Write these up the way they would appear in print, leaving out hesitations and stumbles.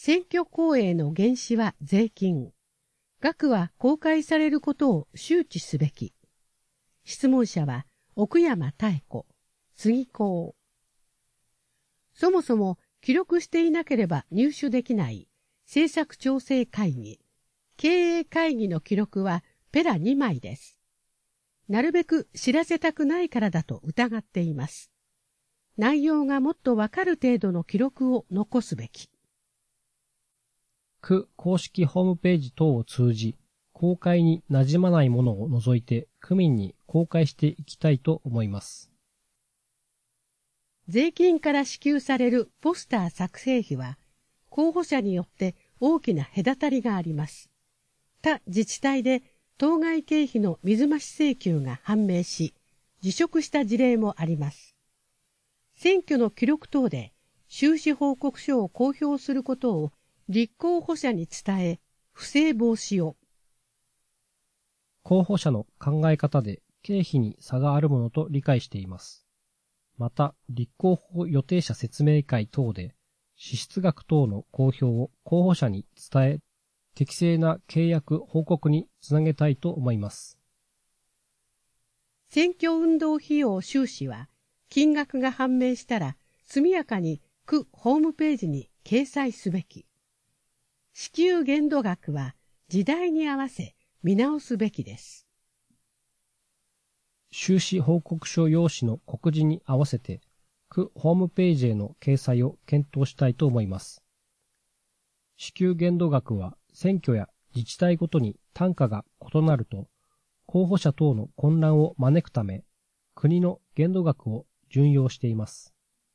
選挙公営の原資は税金。額は公開されることを周知すべき。質問者は奥山妙子、杉公。そもそも記録していなければ入手できない政策調整会議、経営会議の記録はペラ2枚です。なるべく知らせたくないからだと疑っています。内容がもっとわかる程度の記録を残すべき。 区公式ホームページ等を通じ、公開に馴染まないものを除いて区民に公開していきたいと思います。 税金から支給されるポスター作成費は、候補者によって大きな隔たりがあります。他自治体で当該経費の水増し請求が判明し、辞職した事例もあります。選挙の記録等で収支報告書を公表することを立候補者に伝え、不正防止を。 候補者の考え方で経費に差があるものと理解しています。また、立候補予定者説明会等で支出額等の公表を候補者に伝え、適正な契約報告につなげたいと思います。 選挙運動費用収支は、金額が判明したら速やかに区ホームページに掲載すべき。支給限度額は時代に合わせ見直すべきです。 収支報告書用紙の告示に合わせて、区ホームページへの掲載を検討したいと思います。支給限度額は選挙や自治体ごとに単価が異なると、候補者等の混乱を招くため、国の限度額を準用しています。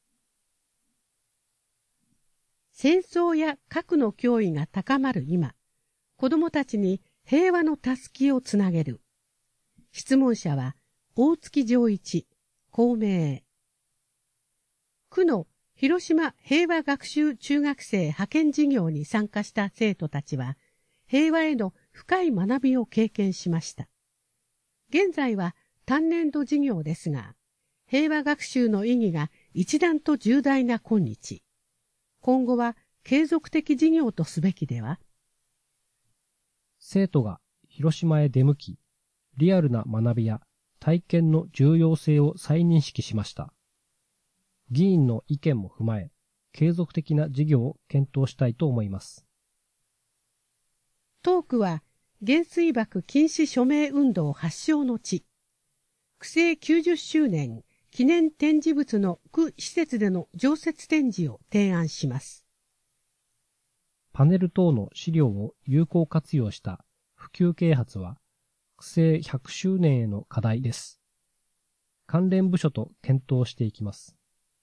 戦争や核の脅威が高まる今、子どもたちに平和のたすきをつなげる。質問者は大月丈一、公明。区の広島平和学習中学生派遣事業に参加した生徒たちは、平和への深い学びを経験しました。現在は単年度事業ですが、平和学習の意義が一段と重大な今日。今後は継続的事業とすべきでは。 生徒が広島へ出向き、リアルな学びや体験の重要性を再認識しました。議員の意見も踏まえ、継続的な事業を検討したいと思います。 当区は原水爆禁止署名運動発祥の地。区政90周年記念展示物の区施設での常設展示を提案します。 パネル等の資料を有効活用した普及啓発は、区政100周年への課題です。関連部署と検討していきます。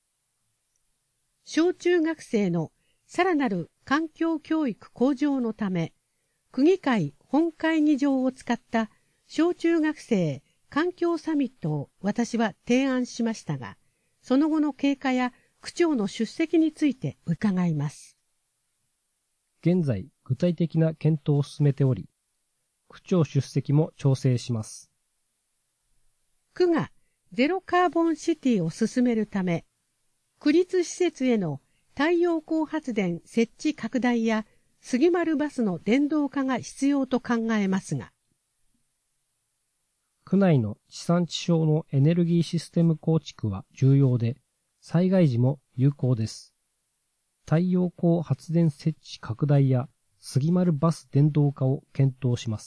小中学生のさらなる環境教育向上のため、区議会本会議場を使った小中学生環境サミットを私は提案しましたが、その後の経過や区長の出席について伺います。 現在、具体的な検討を進めており、区長出席も調整します。 区がゼロカーボンシティを進めるため、区立施設への太陽光発電設置拡大や杉丸バスの電動化が必要と考えますが、 区内の地産地消のエネルギーシステム構築は重要で、災害時も有効です。太陽光発電設置拡大や杉丸バス電動化を検討します。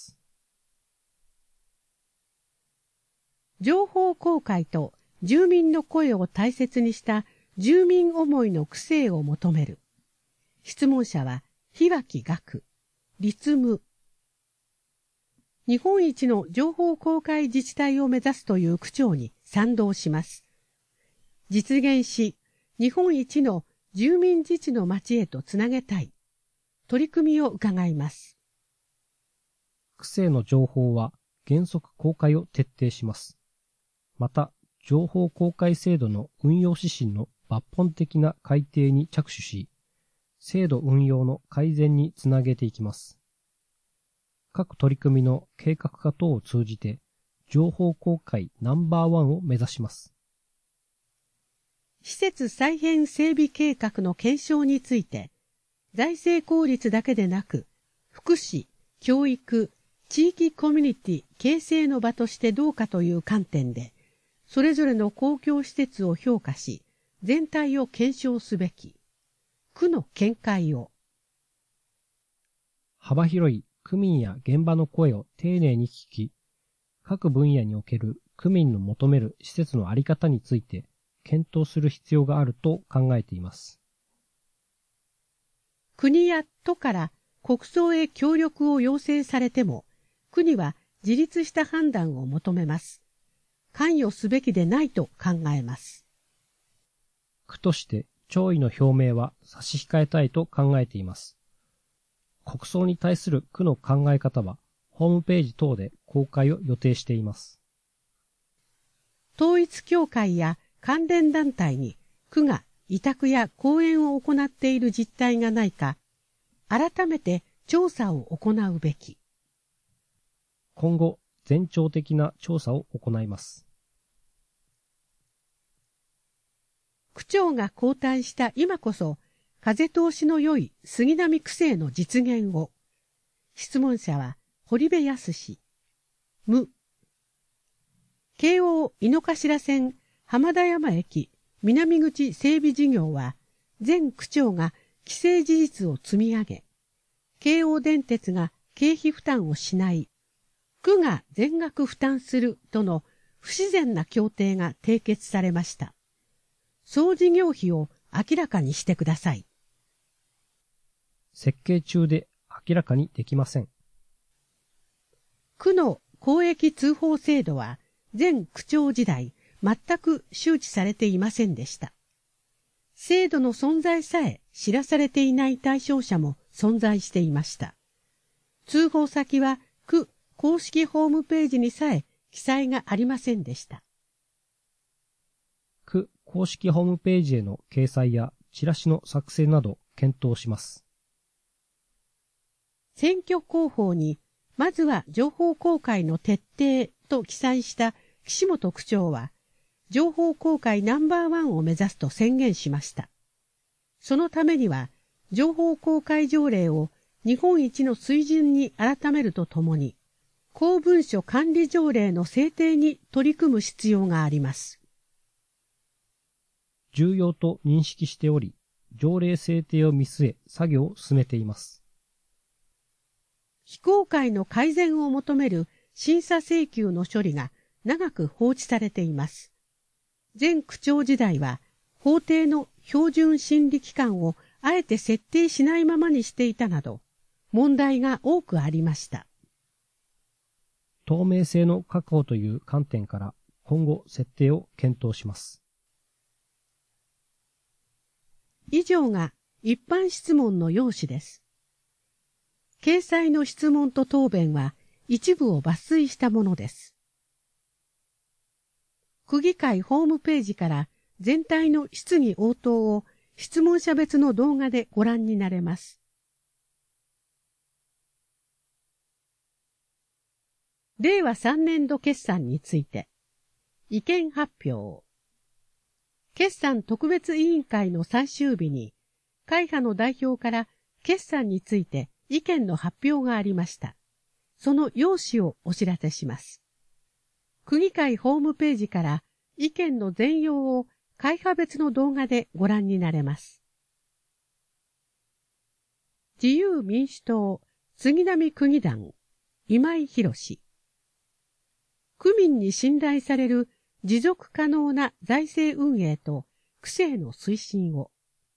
情報公開と住民の声を大切にした住民思いの区政を求める。質問者は檜脇岳、立務。日本一の情報公開自治体を目指すという区長に賛同します。実現し、日本一の住民自治の町へとつなげたい。取り組みを伺います。 区政の情報は原則公開を徹底します。また、情報公開制度の運用指針の抜本的な改定に着手し、制度運用の改善につなげていきます。各取り組みの計画化等を通じて、情報公開ナンバーワンを目指します。 施設再編整備計画の検証について、 財政効率だけでなく、福祉、教育、地域コミュニティ形成の場としてどうかという観点で、それぞれの公共施設を評価し、全体を検証すべき。区の見解を。 幅広い区民や現場の声を丁寧に聞き、各分野における区民の求める施設のあり方について検討する必要があると考えています。 国や都から国葬へ協力を要請されても、区には自立した判断を求めます。関与すべきでないと考えます。 区として弔意の表明は差し控えたいと考えています。国葬に対する区の考え方は、ホームページ等で公開を予定しています。 統一教会や関連団体に区が委託や講演を行っている実態がないか、改めて調査を行うべき。 今後、全庁的な調査を行います。 区長が交代した今こそ、風通しの良い杉並区政の実現を。質問者は堀部康。無。京王井の頭線浜田山駅南口整備事業は、前区長が既成事実を積み上げ、京王電鉄が経費負担をしない、区が全額負担するとの不自然な協定が締結されました。総事業費を明らかにしてください。 設計中で明らかにできません。 区の公益通報制度は前区長時代全く周知されていませんでした。制度の存在さえ知らされていない対象者も存在していました。通報先は区公式ホームページにさえ記載がありませんでした。 区公式ホームページへの掲載やチラシの作成など検討します。 選挙広報にまずは情報公開の徹底と記載した岸本区長は、情報公開ナンバー1を目指すと宣言しました。そのためには、情報公開条例を日本一の水準に改めるとともに、公文書管理条例の制定に取り組む必要があります。 重要と認識しており、条例制定を見据え作業を進めています。 非公開の改善を求める審査請求の処理が長く放置されています。前区長時代は法定の標準審理期間をあえて設定しないままにしていたなど問題が多くありました。 透明性の確保という観点から今後設定を検討します。 以上が一般質問の要旨です。掲載の質問と答弁は一部を抜粋したものです。区議会ホームページから全体の質疑応答を質問者別の動画でご覧になれます。令和3年度決算について意見発表。決算特別委員会の最終日に会派の代表から決算について意見の発表がありました。その要旨をお知らせします。区議会ホームページから意見の全容を会派別の動画でご覧になれます。自由民主党杉並区議団今井博士。区民に信頼される持続可能な財政運営と区政の推進を。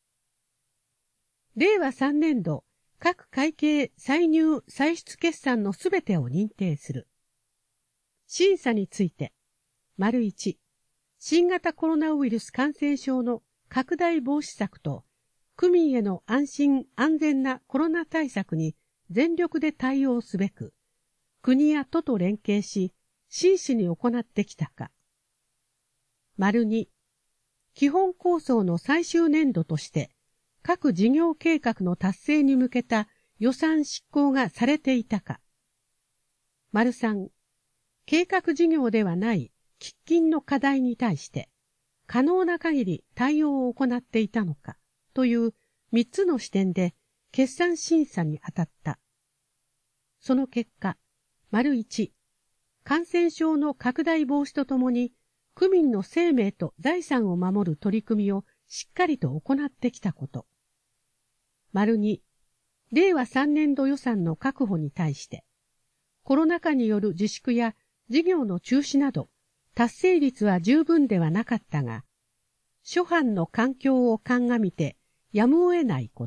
令和3年度各会計歳入歳出決算のすべてを認定する。審査について、1、新型コロナウイルス感染症の拡大防止策と、区民への安心安全なコロナ対策に全力で対応すべく、国や都と連携し、真摯に行ってきたか。2、基本構想の最終年度として、各事業計画の達成に向けた予算執行がされていたか。3、計画事業ではない喫緊の課題に対して、可能な限り対応を行っていたのか、という3つの視点で決算審査に当たった。その結果、1、感染症の拡大防止とともに、区民の生命と財産を守る取り組みをしっかりと行ってきたこと。2、令和3年度予算の確保に対して、コロナ禍による自粛や事業の中止など、達成率は十分ではなかったが、諸般の環境を鑑みてやむを得ないこと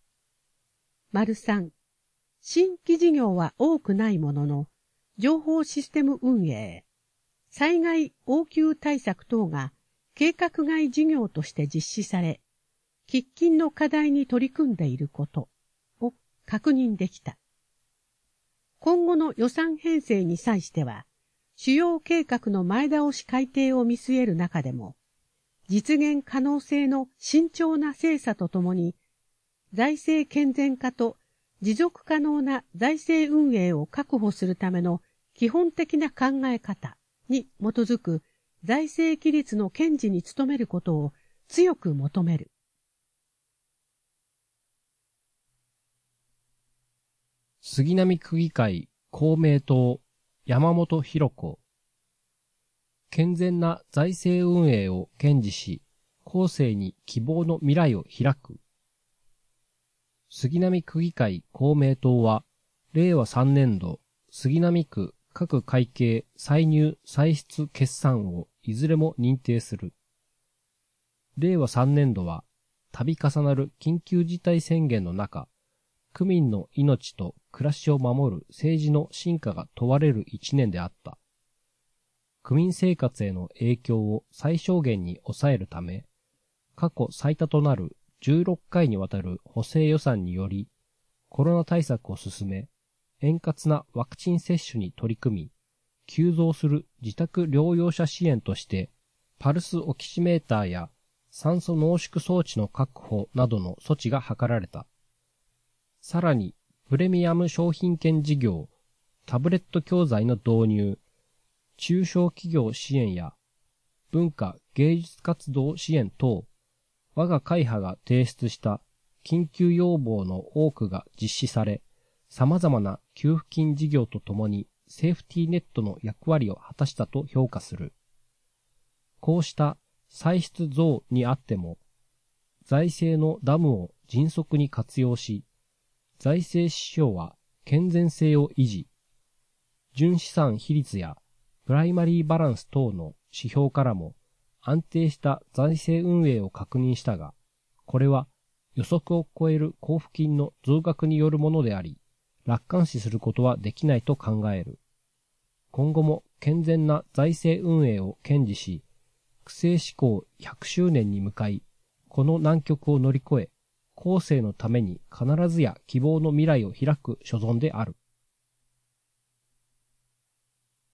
。3、新規事業は多くないものの、情報システム運営、災害応急対策等が計画外事業として実施され、喫緊の課題に取り組んでいることを確認できた。今後の予算編成に際しては、主要計画の前倒し改定を見据える中でも、実現可能性の慎重な精査とともに、財政健全化と持続可能な財政運営を確保するための基本的な考え方に基づく財政規律の堅持に努めることを強く求める。 杉並区議会公明党山本博子。健全な財政運営を堅持し、後世に希望の未来を開く。杉並区議会公明党は、令和3年度杉並区各会計歳入歳出決算をいずれも認定する。令和3年度は、度重なる緊急事態宣言の中、区民の命と暮らしを守る政治の真価が問われる一年であった。区民生活への影響を最小限に抑えるため、過去最多となる16回にわたる補正予算により、コロナ対策を進め、円滑なワクチン接種に取り組み、急増する自宅療養者支援として、パルスオキシメーターや酸素濃縮装置の確保などの措置が図られた。さらに、プレミアム商品券事業、タブレット教材の導入、中小企業支援や文化芸術活動支援等、我が会派が提出した緊急要望の多くが実施され、様々な給付金事業とともにセーフティーネットの役割を果たしたと評価する。こうした歳出増にあっても、財政のダムを迅速に活用し、財政指標は健全性を維持。純資産比率やプライマリーバランス等の指標からも安定した財政運営を確認したが、これは予測を超える交付金の増額によるものであり、楽観視することはできないと考える。今後も健全な財政運営を堅持し、区政施行100周年に向かい、この難局を乗り越え、後世のために必ずや希望の未来を開く所存である。